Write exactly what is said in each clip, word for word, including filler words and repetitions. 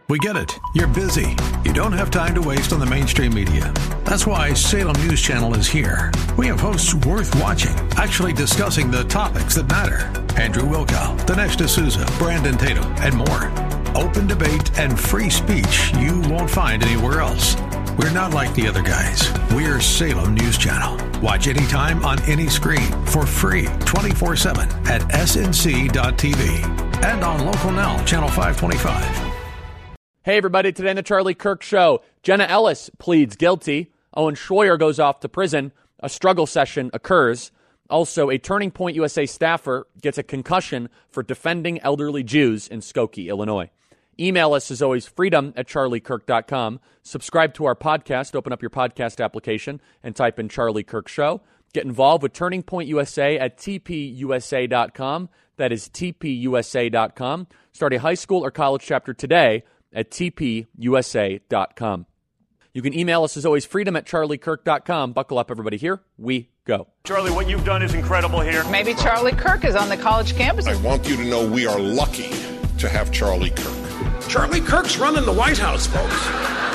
We get it. You're busy. You don't have time to waste on the mainstream media. That's why Salem News Channel is here. We have hosts worth watching, actually discussing the topics that matter. Andrew Wilkow, Dinesh D'Souza, Brandon Tatum, and more. Open debate and free speech you won't find anywhere else. We're not like the other guys. We're Salem News Channel. Watch anytime on any screen for free twenty-four seven at S N C dot T V and on Local Now, Channel five twenty-five. Hey, everybody. Today on the Charlie Kirk Show, Jenna Ellis pleads guilty. Owen Schroyer goes off to prison. A struggle session occurs. Also, a Turning Point U S A staffer gets a concussion for defending elderly Jews in Skokie, Illinois. Email us, as always, freedom at charlie kirk dot com. Subscribe to our podcast. Open up your podcast application and type in Charlie Kirk Show. Get involved with Turning Point U S A at T P U S A dot com. That is T P U S A dot com. Start a high school or college chapter today at T P U S A dot com. You can email us, as always, freedom at charlie kirk dot com. Buckle up, everybody. Here we go. Charlie, what you've done is incredible here. Maybe Charlie Kirk is on the college campus. I want you to know we are lucky to have Charlie Kirk. Charlie Kirk's running the White House, folks.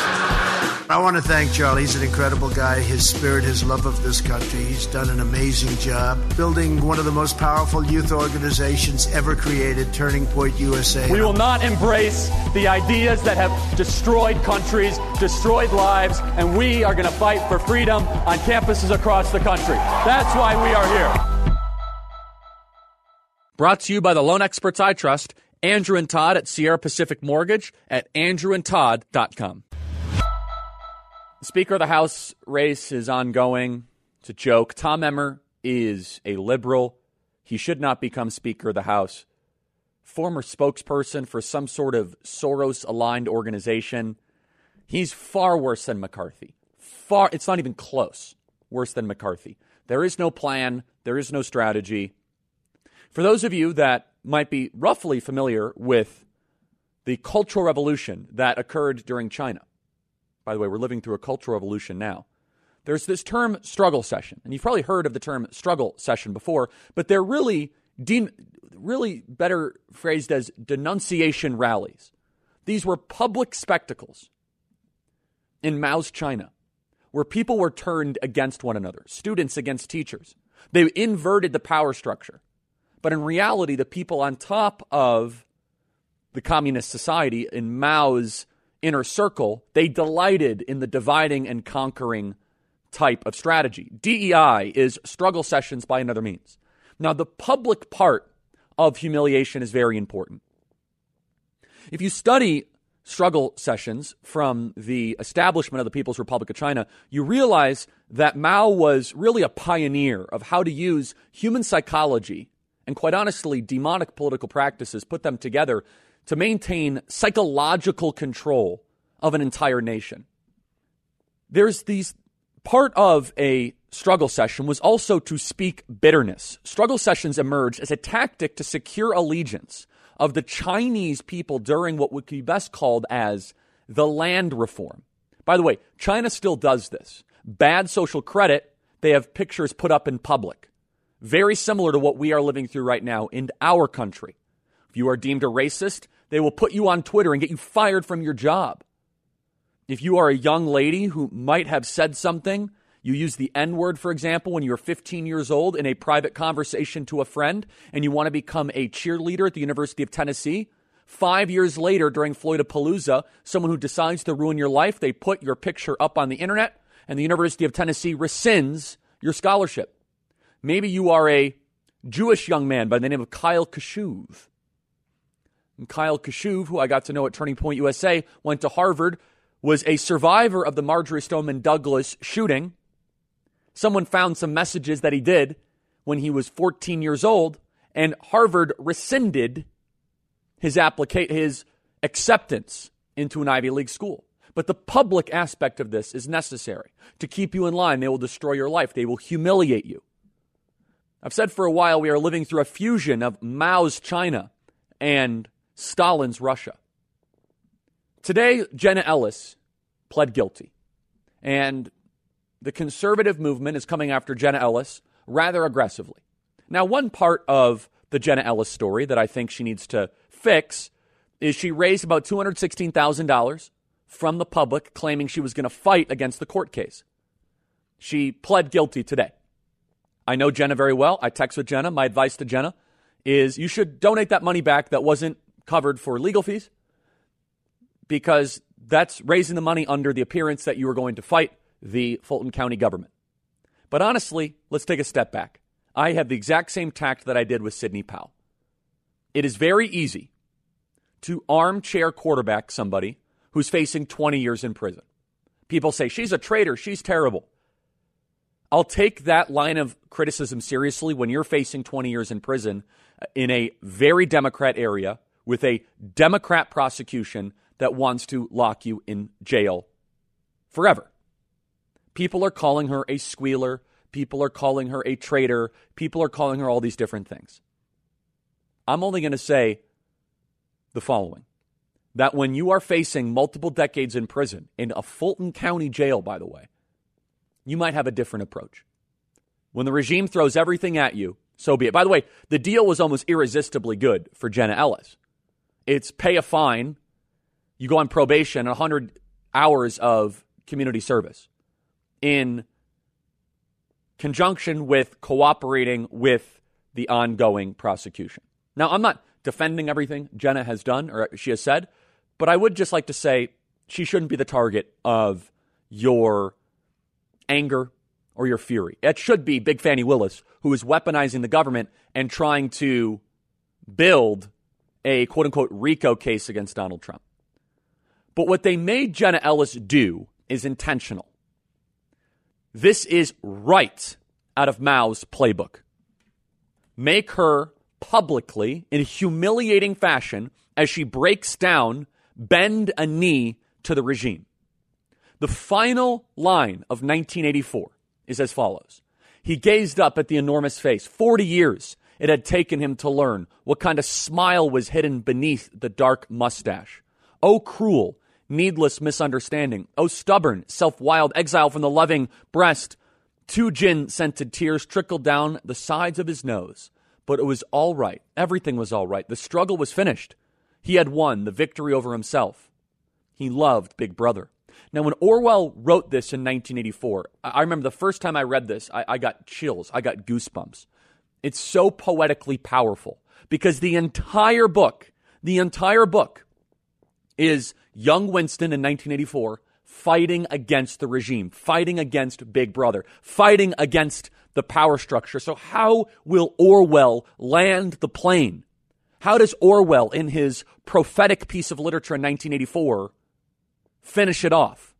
I want to thank Charlie. He's an incredible guy. His spirit, his love of this country. He's done an amazing job building one of the most powerful youth organizations ever created, Turning Point U S A. We will not embrace the ideas that have destroyed countries, destroyed lives, and we are going to fight for freedom on campuses across the country. That's why we are here. Brought to you by the Loan Experts I Trust, Andrew and Todd at Sierra Pacific Mortgage at andrew and todd dot com. The Speaker of the House race is ongoing. It's a joke. Tom Emmer is a liberal. He should not become Speaker of the House. Former spokesperson for some sort of Soros-aligned organization. He's far worse than McCarthy. Far, it's not even close. Worse than McCarthy. There is no plan. There is no strategy. For those of you that might be roughly familiar with the Cultural Revolution that occurred during China. By the way, we're living through a cultural revolution now. There's this term struggle session, and you've probably heard of the term struggle session before, but they're really, de- really better phrased as denunciation rallies. These were public spectacles in Mao's China where people were turned against one another, students against teachers. They inverted the power structure. But in reality, the people on top of the communist society in Mao's inner circle, they delighted in the dividing and conquering type of strategy. D E I is struggle sessions by another means. Now, the public part of humiliation is very important. If you study struggle sessions from the establishment of the People's Republic of China, you realize that Mao was really a pioneer of how to use human psychology and, quite honestly, demonic political practices, put them together to maintain psychological control of an entire nation. There's these, part of a struggle session was also to speak bitterness. Struggle sessions emerged as a tactic to secure allegiance of the Chinese people during what would be best called as the land reform. By the way, China still does this. Bad social credit, they have pictures put up in public. Very similar to what we are living through right now in our country. If you are deemed a racist, they will put you on Twitter and get you fired from your job. If you are a young lady who might have said something, you use the N-word, for example, when you're fifteen years old in a private conversation to a friend, and you want to become a cheerleader at the University of Tennessee, five years later during Floydapalooza, someone who decides to ruin your life, they put your picture up on the internet, and the University of Tennessee rescinds your scholarship. Maybe you are a Jewish young man by the name of Kyle Kashuv. And Kyle Kashuv, who I got to know at Turning Point U S A, went to Harvard, was a survivor of the Marjory Stoneman Douglas shooting. Someone found some messages that he did when he was fourteen years old, and Harvard rescinded his applica- his acceptance into an Ivy League school. But the public aspect of this is necessary to keep you in line. They will destroy your life. They will humiliate you. I've said for a while we are living through a fusion of Mao's China and Stalin's Russia. Today, Jenna Ellis pled guilty. And the conservative movement is coming after Jenna Ellis rather aggressively. Now, one part of the Jenna Ellis story that I think she needs to fix is she raised about two hundred sixteen thousand dollars from the public, claiming she was going to fight against the court case. She pled guilty today. I know Jenna very well. I text with Jenna. My advice to Jenna is you should donate that money back that wasn't covered for legal fees, because that's raising the money under the appearance that you were going to fight the Fulton County government. But honestly, let's take a step back. I have the exact same tact that I did with Sidney Powell. It is very easy to armchair quarterback somebody who's facing twenty years in prison. People say, she's a traitor, she's terrible. I'll take that line of criticism seriously when you're facing twenty years in prison in a very Democrat area with a Democrat prosecution that wants to lock you in jail forever. People are calling her a squealer. People are calling her a traitor. People are calling her all these different things. I'm only going to say the following, that when you are facing multiple decades in prison, in a Fulton County jail, by the way, you might have a different approach. When the regime throws everything at you, so be it. By the way, the deal was almost irresistibly good for Jenna Ellis. It's pay a fine, you go on probation, one hundred hours of community service in conjunction with cooperating with the ongoing prosecution. Now, I'm not defending everything Jenna has done or she has said, but I would just like to say she shouldn't be the target of your anger or your fury. It should be Big Fannie Willis, who is weaponizing the government and trying to build a quote-unquote RICO case against Donald Trump. But what they made Jenna Ellis do is intentional. This is right out of Mao's playbook. Make her publicly, in a humiliating fashion, as she breaks down, bend a knee to the regime. The final line of nineteen eighty-four is as follows. He gazed up at the enormous face. Forty years it had taken him to learn what kind of smile was hidden beneath the dark mustache. Oh, cruel, needless misunderstanding. Oh, stubborn, self-wild exile from the loving breast. Two gin-scented tears trickled down the sides of his nose. But it was all right. Everything was all right. The struggle was finished. He had won the victory over himself. He loved Big Brother. Now, when Orwell wrote this in nineteen eighty-four, I remember the first time I read this, I, I got chills. I got goosebumps. It's so poetically powerful because the entire book, the entire book is young Winston in nineteen eighty-four fighting against the regime, fighting against Big Brother, fighting against the power structure. So how will Orwell land the plane? How does Orwell, in his prophetic piece of literature in nineteen eighty-four, finish it off?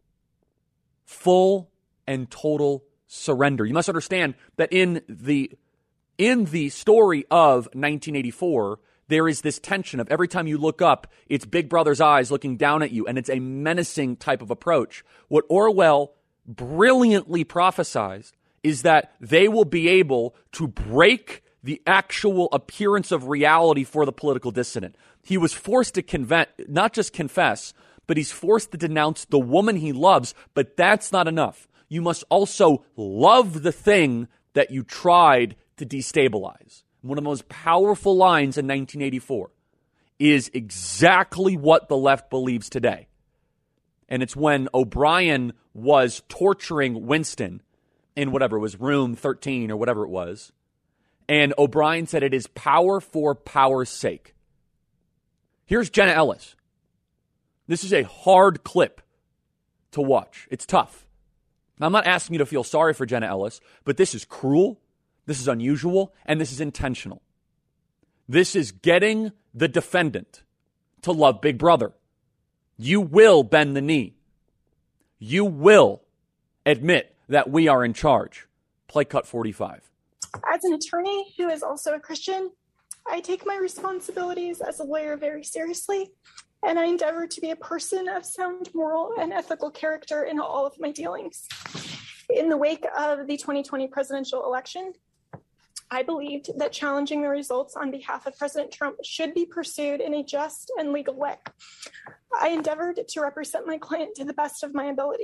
Full and total surrender. You must understand that in the in the story of nineteen eighty-four, there is this tension of every time you look up, it's Big Brother's eyes looking down at you, and it's a menacing type of approach. What Orwell brilliantly prophesized is that they will be able to break the actual appearance of reality for the political dissident. He was forced to conve- not just confess, but he's forced to denounce the woman he loves, but that's not enough. You must also love the thing that you tried to destabilize. One of the most powerful lines in nineteen eighty-four is exactly what the left believes today. And it's when O'Brien was torturing Winston in whatever it was, room thirteen or whatever it was. And O'Brien said it is power for power's sake. Here's Jenna Ellis. This is a hard clip to watch. It's tough. Now, I'm not asking you to feel sorry for Jenna Ellis, but this is cruel, this is unusual, and this is intentional. This is getting the defendant to love Big Brother. You will bend the knee. You will admit that we are in charge. Play cut forty-five. As an attorney who is also a Christian, I take my responsibilities as a lawyer very seriously, and I endeavor to be a person of sound moral and ethical character in all of my dealings. In the wake of the twenty twenty presidential election, I believed that challenging the results on behalf of President Trump should be pursued in a just and legal way. I endeavored to represent my client to the best of my ability.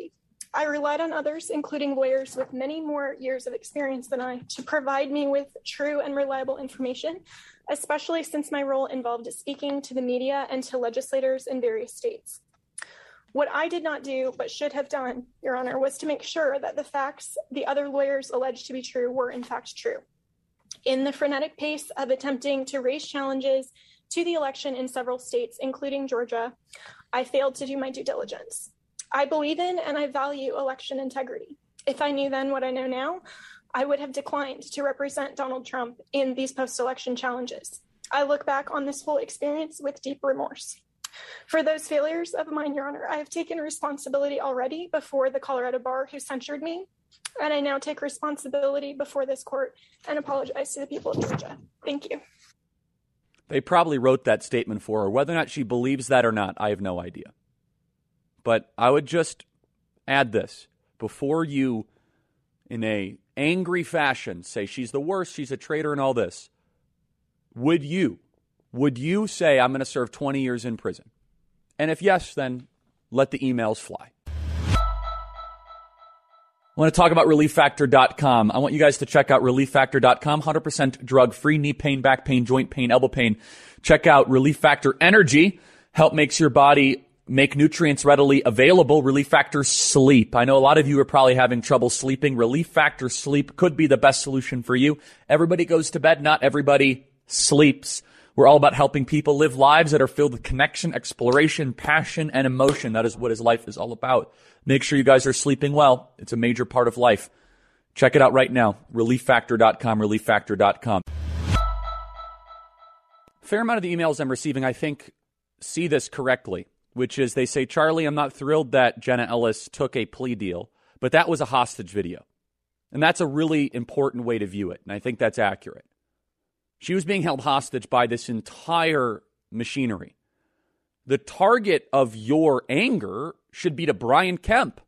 I relied on others, including lawyers with many more years of experience than I, to provide me with true and reliable information, especially since my role involved speaking to the media and to legislators in various states. What I did not do, but should have done, Your Honor, was to make sure that the facts the other lawyers alleged to be true were in fact true. In the frenetic pace of attempting to raise challenges to the election in several states, including Georgia, I failed to do my due diligence. I believe in and I value election integrity. If I knew then what I know now, I would have declined to represent Donald Trump in these post-election challenges. I look back on this whole experience with deep remorse. For those failures of mine, Your Honor, I have taken responsibility already before the Colorado bar who censured me, and I now take responsibility before this court and apologize to the people of Georgia. Thank you. They probably wrote that statement for her. Whether or not she believes that or not, I have no idea. But I would just add this. Before you, in a angry fashion, say she's the worst, she's a traitor and all this, would you, would you say I'm going to serve twenty years in prison? And if yes, then let the emails fly. I want to talk about relief factor dot com. I want you guys to check out relief factor dot com. one hundred percent drug-free, knee pain, back pain, joint pain, elbow pain. Check out Relief Factor Energy. Help makes your body make nutrients readily available. Relief Factor Sleep. I know a lot of you are probably having trouble sleeping. Relief Factor Sleep could be the best solution for you. Everybody goes to bed. Not everybody sleeps. We're all about helping people live lives that are filled with connection, exploration, passion, and emotion. That is what his life is all about. Make sure you guys are sleeping well. It's a major part of life. Check it out right now. relief factor dot com, relief factor dot com. Fair amount of the emails I'm receiving, I think, see this correctly, which is they say, Charlie, I'm not thrilled that Jenna Ellis took a plea deal, but that was a hostage video. And that's a really important way to view it, and I think that's accurate. She was being held hostage by this entire machinery. The target of your anger should be to Brian Kemp.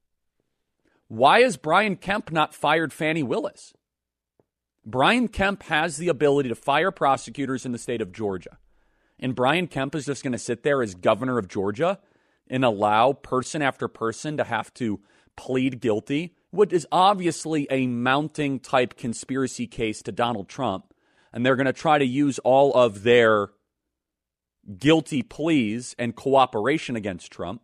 Why has Brian Kemp not fired Fani Willis? Brian Kemp has the ability to fire prosecutors in the state of Georgia. And Brian Kemp is just going to sit there as governor of Georgia and allow person after person to have to plead guilty, what is obviously a mounting type conspiracy case to Donald Trump. And they're going to try to use all of their guilty pleas and cooperation against Trump.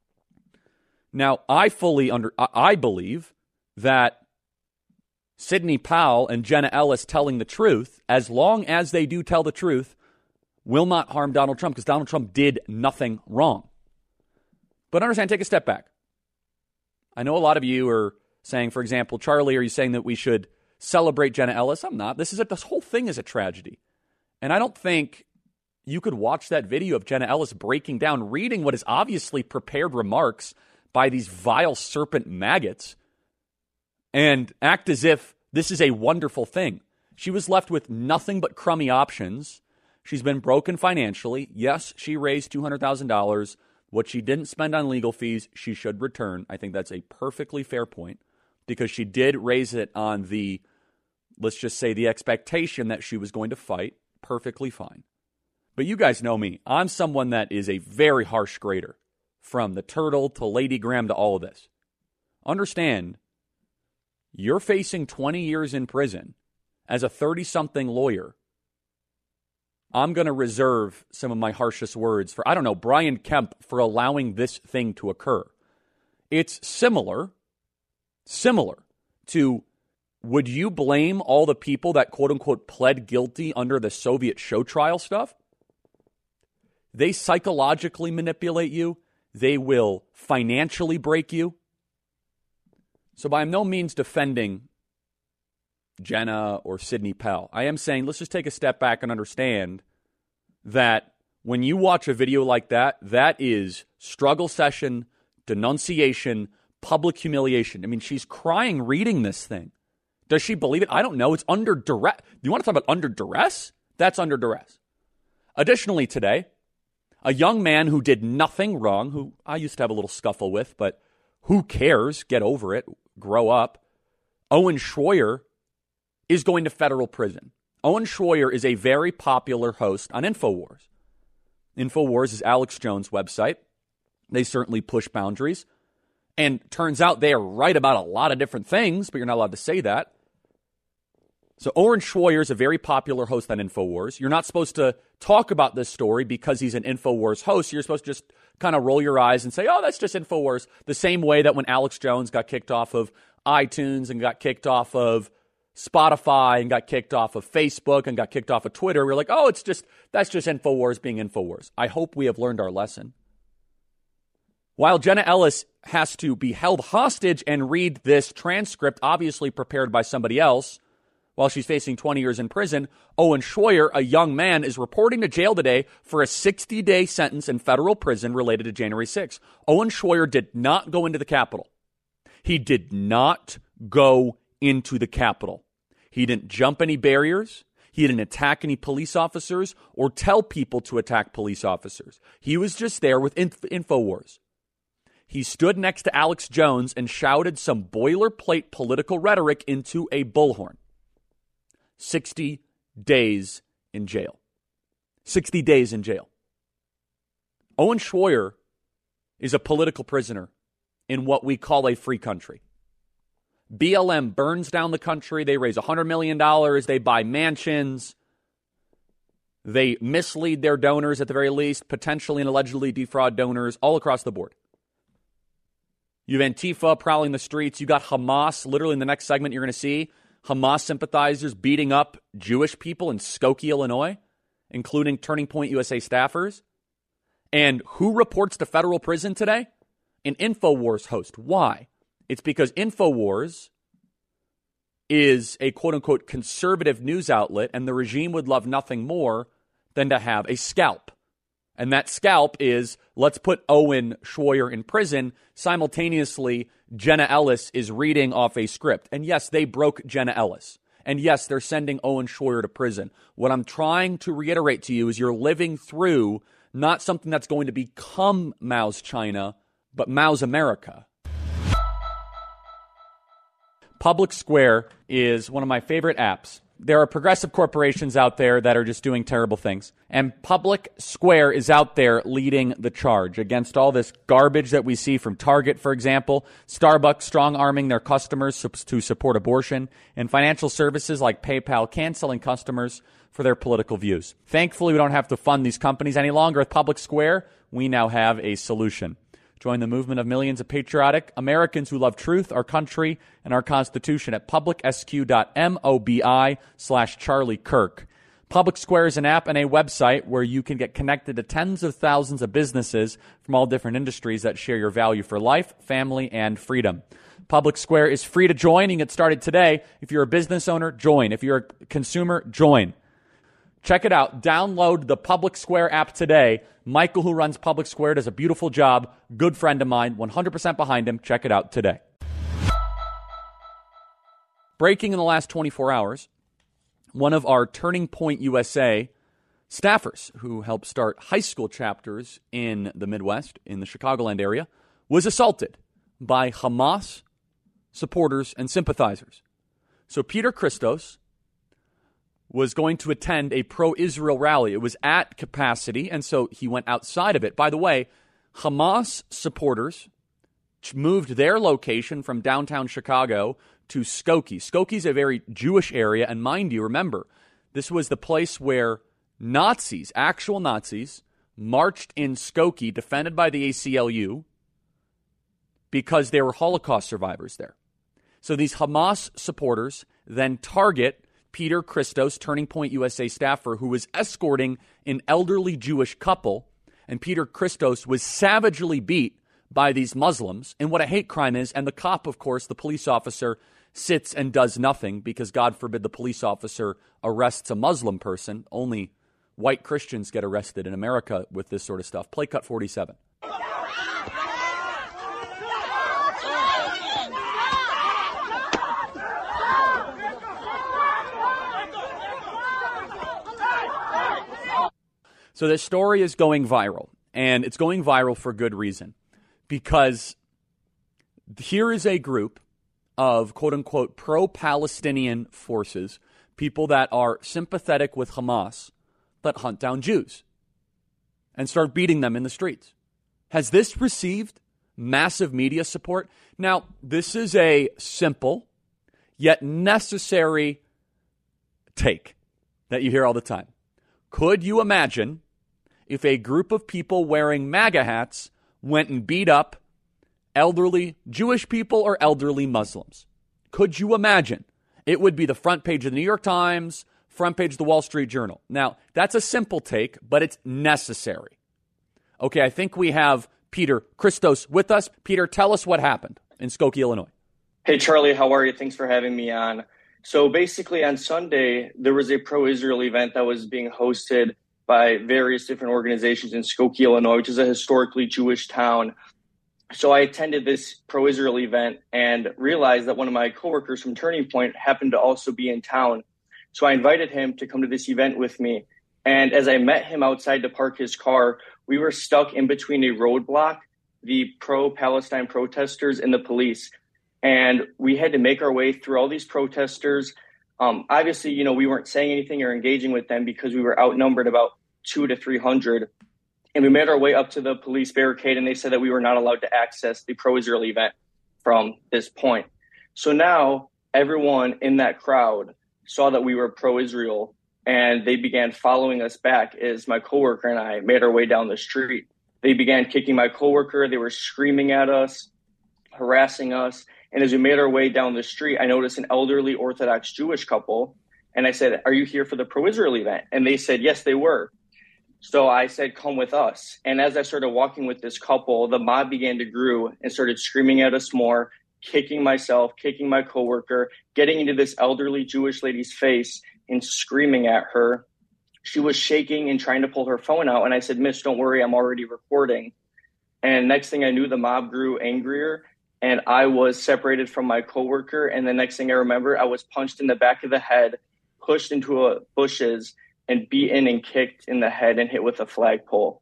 Now, I fully under, I believe that Sidney Powell and Jenna Ellis telling the truth, as long as they do tell the truth, will not harm Donald Trump because Donald Trump did nothing wrong. But understand, take a step back. I know a lot of you are saying, for example, Charlie, are you saying that we should celebrate Jenna Ellis? I'm not. This is a, this whole thing is a tragedy. And I don't think you could watch that video of Jenna Ellis breaking down, reading what is obviously prepared remarks by these vile serpent maggots, and act as if this is a wonderful thing. She was left with nothing but crummy options. She's been broken financially. Yes, she raised two hundred thousand dollars. What she didn't spend on legal fees, she should return. I think that's a perfectly fair point because she did raise it on the, let's just say, the expectation that she was going to fight. Perfectly fine. But you guys know me. I'm someone that is a very harsh grader, from the turtle to Lady Graham to all of this. Understand, you're facing twenty years in prison as a thirty-something lawyer. I'm going to reserve some of my harshest words for, I don't know, Brian Kemp for allowing this thing to occur. It's similar, similar to, would you blame all the people that quote-unquote pled guilty under the Soviet show trial stuff? They psychologically manipulate you. They will financially break you. So by no means defending Jenna or Sidney Powell. I am saying let's just take a step back and understand that when you watch a video like that, that is struggle session, denunciation, public humiliation. I mean, she's crying reading this thing. Does she believe it? I don't know. It's under duress. You want to talk about under duress? That's under duress. Additionally today, a young man who did nothing wrong, who I used to have a little scuffle with, but who cares? Get over it. Grow up. Owen Schroyer is going to federal prison. Owen Schroyer is a very popular host on InfoWars. InfoWars is Alex Jones' website. They certainly push boundaries. And turns out they are right about a lot of different things, but you're not allowed to say that. So Oren Schroyer is a very popular host on InfoWars. You're not supposed to talk about this story because he's an InfoWars host. You're supposed to just kind of roll your eyes and say, oh, that's just InfoWars. The same way that when Alex Jones got kicked off of iTunes and got kicked off of Spotify and got kicked off of Facebook and got kicked off of Twitter, we're like, oh, it's just, that's just InfoWars being InfoWars. I hope we have learned our lesson. While Jenna Ellis has to be held hostage and read this transcript, obviously prepared by somebody else, while she's facing twenty years in prison, Owen Schroyer, a young man, is reporting to jail today for a sixty-day sentence in federal prison related to January sixth. Owen Schroyer did not go into the Capitol. He did not go into the Capitol. He didn't jump any barriers. He didn't attack any police officers or tell people to attack police officers. He was just there with Inf- InfoWars. He stood next to Alex Jones and shouted some boilerplate political rhetoric into a bullhorn. sixty days in jail. sixty days in jail. Owen Schroyer is a political prisoner in what we call a free country. B L M burns down the country. They raise one hundred million dollars. They buy mansions. They mislead their donors at the very least, potentially and allegedly defraud donors all across the board. You have Antifa prowling the streets. You got Hamas, literally in the next segment you're going to see, Hamas sympathizers beating up Jewish people in Skokie, Illinois, including Turning Point U S A staffers. And who reports to federal prison today? An InfoWars host. Why? It's because InfoWars is a quote-unquote conservative news outlet, and the regime would love nothing more than to have a scalp. And that scalp is, let's put Owen Schroyer in prison. Simultaneously, Jenna Ellis is reading off a script. And yes, they broke Jenna Ellis. And yes, they're sending Owen Schroyer to prison. What I'm trying to reiterate to you is you're living through not something that's going to become Mao's China, but Mao's America. Public Square is one of my favorite apps. There are progressive corporations out there that are just doing terrible things. And Public Square is out there leading the charge against all this garbage that we see from Target, for example, Starbucks strong-arming their customers to support abortion, and financial services like PayPal canceling customers for their political views. Thankfully, we don't have to fund these companies any longer. With Public Square, we now have a solution. Join the movement of millions of patriotic Americans who love truth, our country, and our Constitution at publicsq.mobi slash Charlie Kirk. Public Square is an app and a website where you can get connected to tens of thousands of businesses from all different industries that share your value for life, family, and freedom. Public Square is free to join. You can get started today. If you're a business owner, join. If you're a consumer, join. Check it out. Download the Public Square app today. Michael, who runs Public Square, does a beautiful job. Good friend of mine, one hundred percent behind him. Check it out today. Breaking in the last twenty-four hours, one of our Turning Point U S A staffers who helped start high school chapters in the Midwest, in the Chicagoland area, was assaulted by Hamas supporters and sympathizers. So Peter Christos was going to attend a pro-Israel rally. It was at capacity, and so he went outside of it. By the way, Hamas supporters moved their location from downtown Chicago to Skokie. Skokie is a very Jewish area, and mind you, remember, this was the place where Nazis, actual Nazis, marched in Skokie, defended by the A C L U, because there were Holocaust survivors there. So these Hamas supporters then target Peter Christos, Turning Point U S A staffer, who was escorting an elderly Jewish couple, and Peter Christos was savagely beat by these Muslims, and what a hate crime is, and the cop, of course, the police officer, sits and does nothing because, God forbid, the police officer arrests a Muslim person. Only white Christians get arrested in America with this sort of stuff. Play cut forty-seven. So this story is going viral, and it's going viral for good reason, because here is a group of quote-unquote pro-Palestinian forces, people that are sympathetic with Hamas, that hunt down Jews and start beating them in the streets. Has this received massive media support. Now, this is a simple yet necessary take that you hear all the time. Could you imagine if a group of people wearing MAGA hats went and beat up elderly Jewish people or elderly Muslims? Could you imagine? It would be the front page of the New York Times, front page of the Wall Street Journal. Now, that's a simple take, but it's necessary. Okay, I think we have Peter Christos with us. Peter, tell us what happened in Skokie, Illinois. Hey, Charlie, how are you? Thanks for having me on. So basically on Sunday, there was a pro-Israel event that was being hosted by various different organizations in Skokie, Illinois, which is a historically Jewish town. So I attended this pro-Israel event and realized that one of my coworkers from Turning Point happened to also be in town. So I invited him to come to this event with me. And as I met him outside to park his car, we were stuck in between a roadblock, the pro-Palestine protesters and the police. And we had to make our way through all these protesters. Um, obviously, you know, we weren't saying anything or engaging with them because we were outnumbered about two to three hundred. And we made our way up to the police barricade, and they said that we were not allowed to access the pro-Israel event from this point. So now everyone in that crowd saw that we were pro-Israel, and they began following us back as my coworker and I made our way down the street. They began kicking my coworker. They were screaming at us, harassing us. And as we made our way down the street, I noticed an elderly Orthodox Jewish couple. And I said, "Are you here for the pro-Israel event?" And they said, yes, they were. So I said, "Come with us." And as I started walking with this couple, the mob began to grow and started screaming at us more, kicking myself, kicking my coworker, getting into this elderly Jewish lady's face and screaming at her. She was shaking and trying to pull her phone out. And I said, "Miss, don't worry, I'm already recording." And next thing I knew, the mob grew angrier and I was separated from my coworker. And the next thing I remember, I was punched in the back of the head, pushed into a bushes, and beaten and kicked in the head and hit with a flagpole.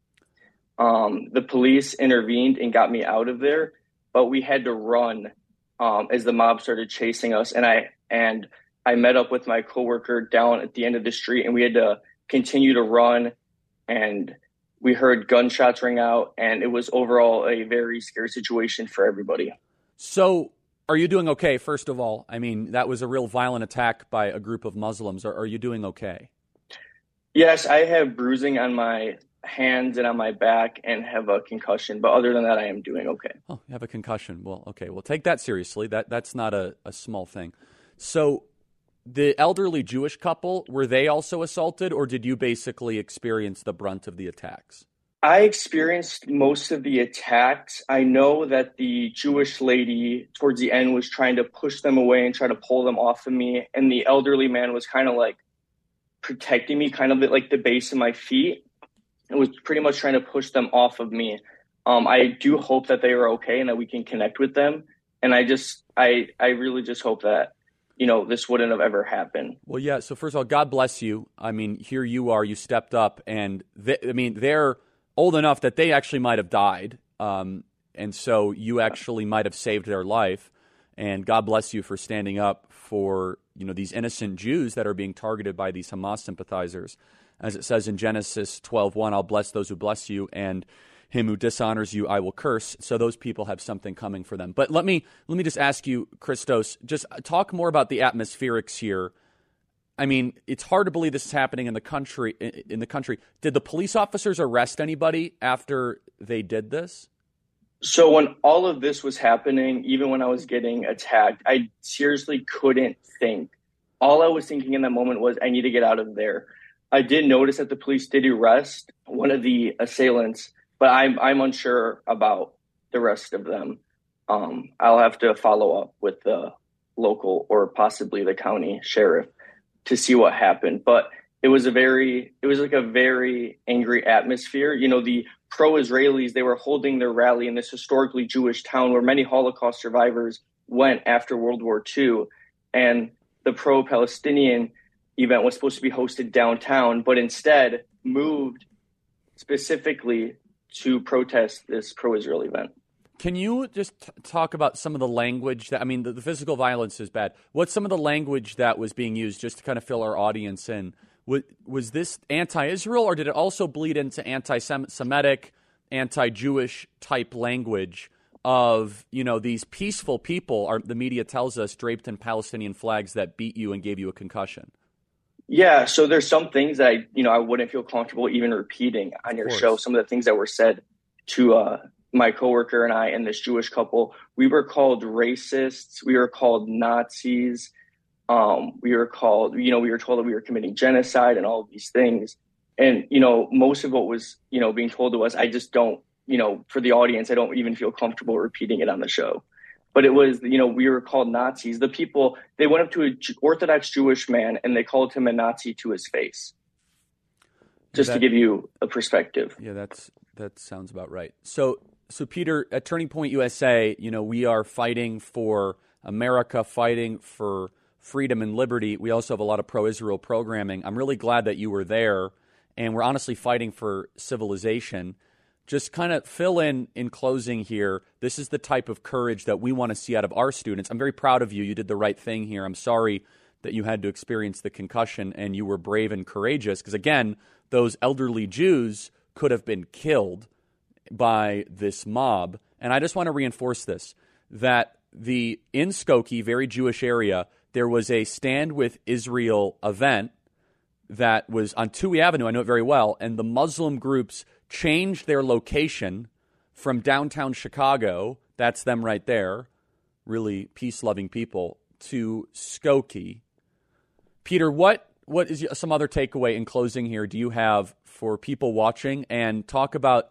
Um, the police intervened and got me out of there, but we had to run um, as the mob started chasing us. And I and I met up with my coworker down at the end of the street, and we had to continue to run. And we heard gunshots ring out, and it was overall a very scary situation for everybody. So are you doing okay, first of all? I mean, that was a real violent attack by a group of Muslims. Are, are you doing okay? Yes, I have bruising on my hands and on my back and have a concussion. But other than that, I am doing okay. Oh, you have a concussion. Well, okay. Well, take that seriously. That That's not a, a small thing. So the elderly Jewish couple, were they also assaulted, or did you basically experience the brunt of the attacks? I experienced most of the attacks. I know that the Jewish lady towards the end was trying to push them away and try to pull them off of me. And the elderly man was kind of like protecting me, kind of at like the base of my feet, and was pretty much trying to push them off of me. Um, I do hope that they are okay and that we can connect with them. And I just, I, I really just hope that, you know, this wouldn't have ever happened. Well, yeah. So first of all, God bless you. I mean, here you are, you stepped up, and they, I mean, they're old enough that they actually might have died. Um, and so you actually might have saved their life. And God bless you for standing up for, you know, these innocent Jews that are being targeted by these Hamas sympathizers. As it says in Genesis twelve one, "I'll bless those who bless you, and him who dishonors you I will curse." So those people have something coming for them. But let me let me just ask you, Christos, just talk more about the atmospherics here. I mean, it's hard to believe this is happening in the country. In the country, did the police officers arrest anybody after they did this? So when all of this was happening, even when I was getting attacked, I seriously couldn't think. All I was thinking in that moment was, I need to get out of there. I did notice that the police did arrest one of the assailants, but I'm I'm unsure about the rest of them. Um, I'll have to follow up with the local or possibly the county sheriff to see what happened. But it was a very, it was like a very angry atmosphere. You know, the pro-Israelis, they were holding their rally in this historically Jewish town where many Holocaust survivors went after World War Two. And the pro-Palestinian event was supposed to be hosted downtown, but instead moved specifically to protest this pro-Israel event. Can you just t- talk about some of the language that, I mean, the, the physical violence is bad. What's some of the language that was being used just to kind of fill our audience in? Was, was this anti-Israel, or did it also bleed into anti-Semitic, anti-Jewish type language of, you know, these peaceful people, are, the media tells us, draped in Palestinian flags that beat you and gave you a concussion. Yeah, so there's some things that I, you know, I wouldn't feel comfortable even repeating on your show. Some of the things that were said to uh, my coworker and I and this Jewish couple. We were called racists. We were called Nazis. Um, we were called, you know, we were told that we were committing genocide and all of these things. And, you know, most of what was, you know, being told to us, I just don't, you know, for the audience, I don't even feel comfortable repeating it on the show. But it was, you know, we were called Nazis. The people, they went up to an Orthodox Jewish man and they called him a Nazi to his face. Just that, to give you a perspective. Yeah, that's that sounds about right. So, so Peter, at Turning Point U S A, you know, we are fighting for America, fighting for freedom and liberty. We also have a lot of pro-Israel programming. I'm really glad that you were there, and we're honestly fighting for civilization. Just kind of fill in, in closing here, this is the type of courage that we want to see out of our students. I'm very proud of you. You did the right thing here. I'm sorry that you had to experience the concussion, and you were brave and courageous, because, again, those elderly Jews could have been killed by this mob. And I just want to reinforce this, that the in Skokie, very Jewish area, there was a Stand With Israel event that was on Touhy Avenue. I know it very well. And the Muslim groups changed their location from downtown Chicago, that's them right there, really peace-loving people, to Skokie. Peter, what what is some other takeaway in closing here do you have for people watching? And talk about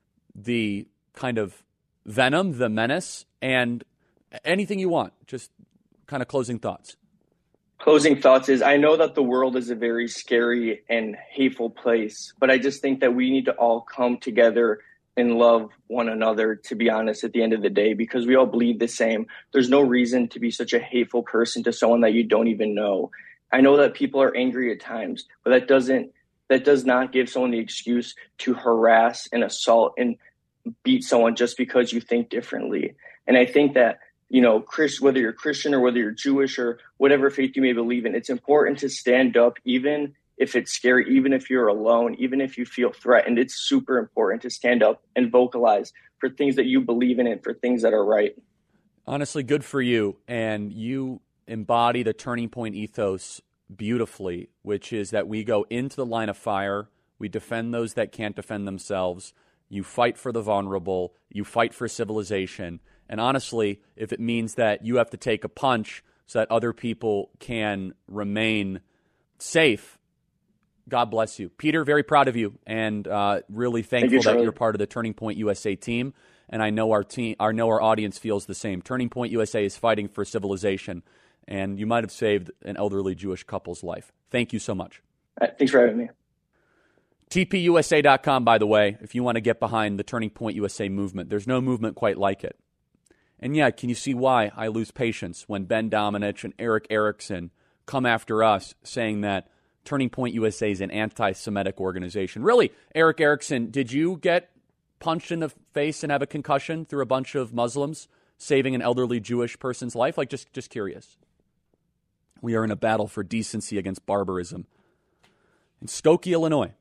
the kind of venom, the menace, and anything you want. Just kind of closing thoughts. Closing thoughts is, I know that the world is a very scary and hateful place, but I just think that we need to all come together and love one another, to be honest, at the end of the day, because we all bleed the same. There's no reason to be such a hateful person to someone that you don't even know. I know that people are angry at times, but that doesn't, that does not give someone the excuse to harass and assault and beat someone just because you think differently. And I think that, you know, Chris, whether you're Christian or whether you're Jewish or whatever faith you may believe in, it's important to stand up, even if it's scary, even if you're alone, even if you feel threatened. It's super important to stand up and vocalize for things that you believe in and for things that are right. Honestly, good for you. And you embody the Turning Point ethos beautifully, which is that we go into the line of fire, we defend those that can't defend themselves, you fight for the vulnerable, you fight for civilization. And honestly, if it means that you have to take a punch so that other people can remain safe, God bless you. Peter, very proud of you, and uh, really thankful Thank you, that you're part of the Turning Point U S A team. And I know our team, I know our audience feels the same. Turning Point U S A is fighting for civilization, and you might have saved an elderly Jewish couple's life. Thank you so much. All right, thanks for having me. T P U S A dot com, by the way, if you want to get behind the Turning Point U S A movement. There's no movement quite like it. And yeah, can you see why I lose patience when Ben Domenech and Eric Erickson come after us saying that Turning Point U S A is an anti-Semitic organization? Really, Eric Erickson, did you get punched in the face and have a concussion through a bunch of Muslims saving an elderly Jewish person's life? Like, just, just curious. We are in a battle for decency against barbarism in Skokie, Illinois.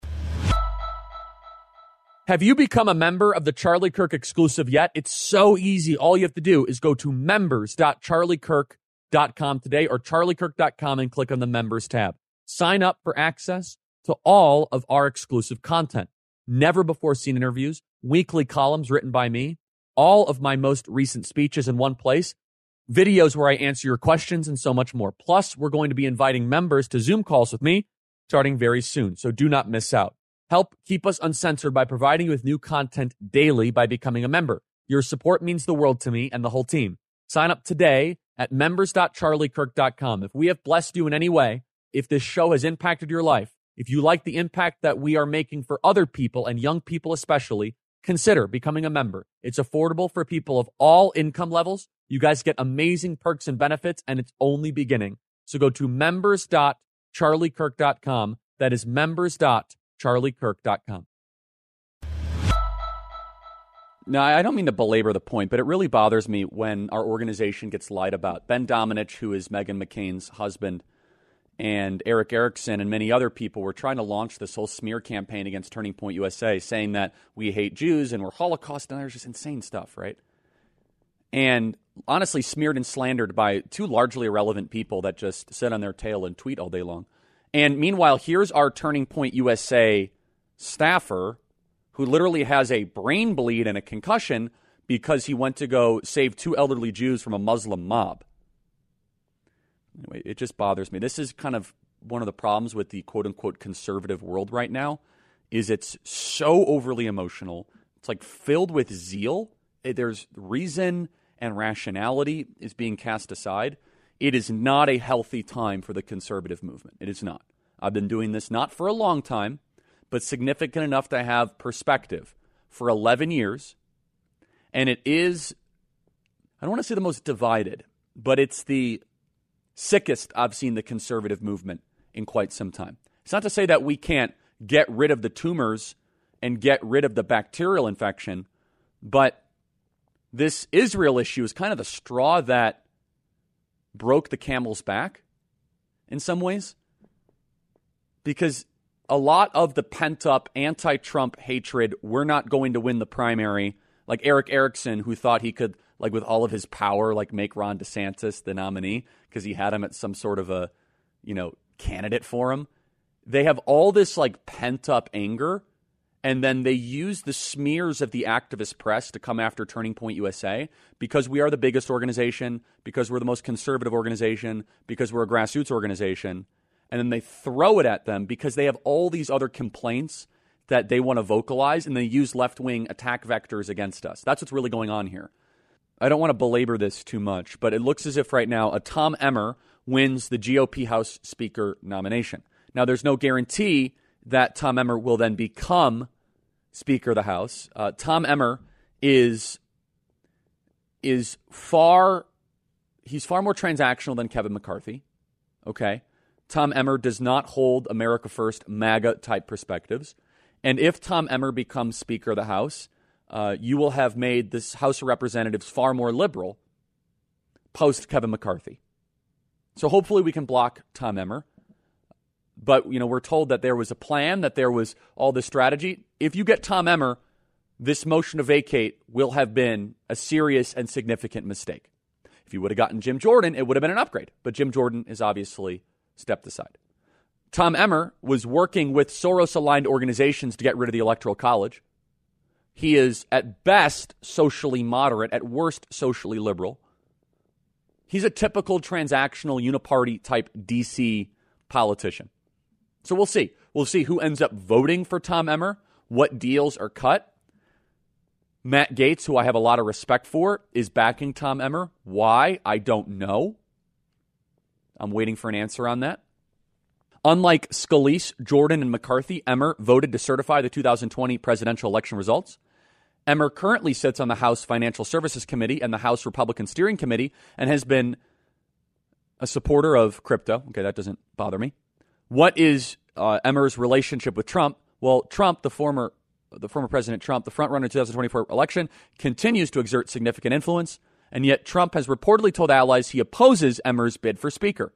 Have you become a member of the Charlie Kirk exclusive yet? It's so easy. All you have to do is go to members dot charlie kirk dot com today or charlie kirk dot com and click on the members tab. Sign up for access to all of our exclusive content. Never before seen interviews, weekly columns written by me, all of my most recent speeches in one place, videos where I answer your questions, and so much more. Plus, we're going to be inviting members to Zoom calls with me starting very soon, so do not miss out. Help keep us uncensored by providing you with new content daily by becoming a member. Your support means the world to me and the whole team. Sign up today at members dot charlie kirk dot com. If we have blessed you in any way, if this show has impacted your life, if you like the impact that we are making for other people and young people especially, consider becoming a member. It's affordable for people of all income levels. You guys get amazing perks and benefits, and it's only beginning. So go to members dot charlie kirk dot com. That is members dot charlie kirk dot com. Now, I don't mean to belabor the point, but it really bothers me when our organization gets lied about. Ben Domenech, who is Meghan McCain's husband, and Eric Erickson and many other people were trying to launch this whole smear campaign against Turning Point U S A, saying that we hate Jews and we're Holocaust, and there's just insane stuff, right? And honestly smeared and slandered by two largely irrelevant people that just sit on their tail and tweet all day long. And meanwhile, here's our Turning Point U S A staffer who literally has a brain bleed and a concussion because he went to go save two elderly Jews from a Muslim mob. Anyway, it just bothers me. This is kind of one of the problems with the quote-unquote conservative world right now, is it's so overly emotional. It's like filled with zeal. There's reason and rationality is being cast aside. It is not a healthy time for the conservative movement. It is not. I've been doing this not for a long time, but significant enough to have perspective for eleven years. And it is, I don't want to say the most divided, but it's the sickest I've seen the conservative movement in quite some time. It's not to say that we can't get rid of the tumors and get rid of the bacterial infection, but this Israel issue is kind of the straw that broke the camel's back in some ways, because a lot of the pent-up anti-Trump hatred, we're not going to win the primary, like Eric Erickson, who thought he could, like with all of his power, like make Ron DeSantis the nominee because he had him at some sort of a, you know, candidate for him. They have all this like pent-up anger, and then they use the smears of the activist press to come after Turning Point U S A because we are the biggest organization, because we're the most conservative organization, because we're a grassroots organization. And then they throw it at them because they have all these other complaints that they want to vocalize, and they use left-wing attack vectors against us. That's what's really going on here. I don't want to belabor this too much, but it looks as if right now a Tom Emmer wins the G O P House Speaker nomination. Now, there's no guarantee that Tom Emmer will then become Speaker of the House. Uh, Tom Emmer is is far he's far more transactional than Kevin McCarthy. Okay, Tom Emmer does not hold America First MAGA type perspectives, and if Tom Emmer becomes Speaker of the House, uh, you will have made this House of Representatives far more liberal post Kevin McCarthy. So hopefully we can block Tom Emmer. But, you know, we're told that there was a plan, that there was all this strategy. If you get Tom Emmer, this motion to vacate will have been a serious and significant mistake. If you would have gotten Jim Jordan, it would have been an upgrade. But Jim Jordan is obviously stepped aside. Tom Emmer was working with Soros-aligned organizations to get rid of the Electoral College. He is, at best, socially moderate, at worst, socially liberal. He's a typical transactional uniparty type D C politician. So we'll see. We'll see who ends up voting for Tom Emmer, what deals are cut. Matt Gaetz, who I have a lot of respect for, is backing Tom Emmer. Why? I don't know. I'm waiting for an answer on that. Unlike Scalise, Jordan, and McCarthy, Emmer voted to certify the two thousand twenty presidential election results. Emmer currently sits on the House Financial Services Committee and the House Republican Steering Committee and has been a supporter of crypto. Okay, that doesn't bother me. What is uh, Emmer's relationship with Trump? Well, Trump, the former the former President Trump, the frontrunner in the two thousand twenty-four election, continues to exert significant influence, and yet Trump has reportedly told allies he opposes Emmer's bid for Speaker.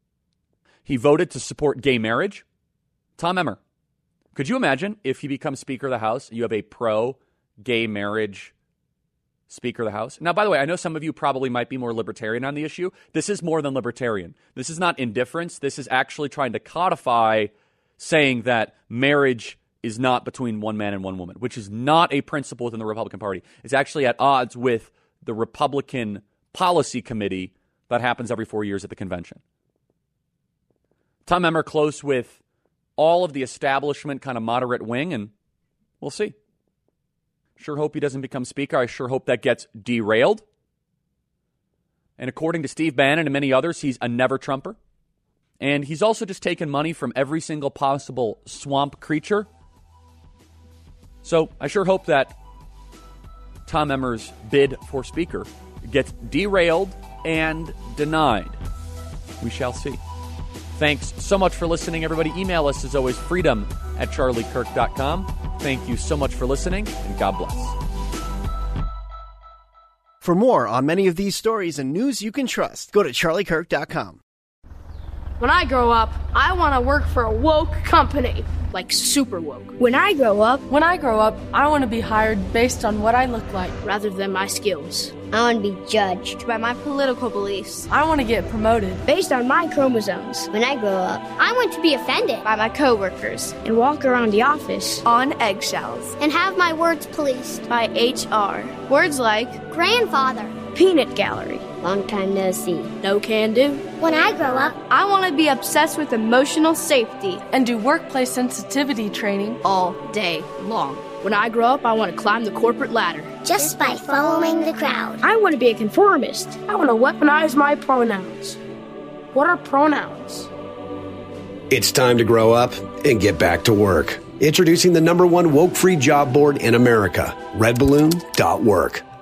He voted to support gay marriage. Tom Emmer. Could you imagine if he becomes Speaker of the House, you have a pro-gay marriage Speaker of the House? Now, by the way, I know some of you probably might be more libertarian on the issue. This is more than libertarian. This is not indifference. This is actually trying to codify saying that marriage is not between one man and one woman, which is not a principle within the Republican Party. It's actually at odds with the Republican Policy Committee that happens every four years at the convention. Tom Emmer close with all of the establishment kind of moderate wing, and we'll see. Sure hope he doesn't become Speaker. I sure hope that gets derailed. And according to Steve Bannon and many others, he's a never-Trumper. And he's also just taken money from every single possible swamp creature. So I sure hope that Tom Emmer's bid for Speaker gets derailed and denied. We shall see. Thanks so much for listening, everybody. Email us, as always, freedom at charlie kirk dot com. Thank you so much for listening, and God bless. For more on many of these stories and news you can trust, go to charlie kirk dot com. When I grow up, I want to work for a woke company, like super woke. When I grow up, When I grow up, I want to be hired based on what I look like, rather than my skills. I want to be judged by my political beliefs, I want to get promoted. based on my chromosomes. When I grow up, I want to be offended by my coworkers and walk around the office On eggshells. and have my words policed By H R. Words like, grandfather, peanut gallery, long time no see. no can do. When I grow up, I want to be obsessed with emotional safety and do workplace sensitivity training all day long. When I grow up, I want to climb the corporate ladder. just by following the crowd. I want to be a conformist. I want to weaponize my pronouns. What are pronouns? It's time to grow up and get back to work. Introducing the number one woke-free job board in America, red balloon dot work.